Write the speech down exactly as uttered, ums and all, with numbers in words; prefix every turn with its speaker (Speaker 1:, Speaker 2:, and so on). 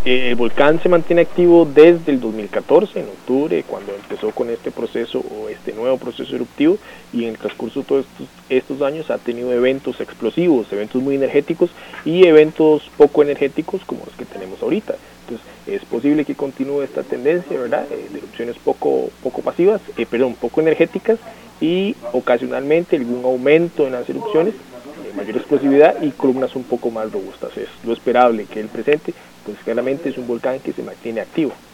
Speaker 1: Eh, el volcán se mantiene activo desde el dos mil catorce, en octubre, cuando empezó con este proceso o este nuevo proceso eruptivo, y en el transcurso de todos estos, estos años ha tenido eventos explosivos, eventos muy energéticos y eventos poco energéticos como los que tenemos ahorita. Entonces es posible que continúe esta tendencia, ¿verdad?, eh, de erupciones poco, poco pasivas, eh, perdón, poco energéticas, y ocasionalmente algún aumento en las erupciones, eh, mayor explosividad y columnas un poco más robustas. Es lo esperable que el presente, pues claramente es un volcán que se mantiene activo.